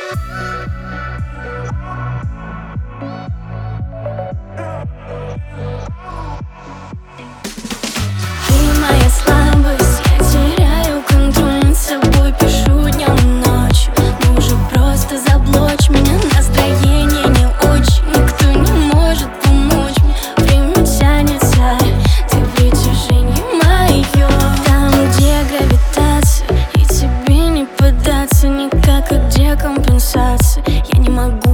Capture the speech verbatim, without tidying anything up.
Ты моя слабость, я теряю контроль над собой, пишу днем и ночью. Ну уже просто заблочь меня, настроение не очень, никто не может помочь мне. Время тянется, ты притяжение мое. Там, где гравитация, и тебе не поддаться никак, а где компенсация. Я не могу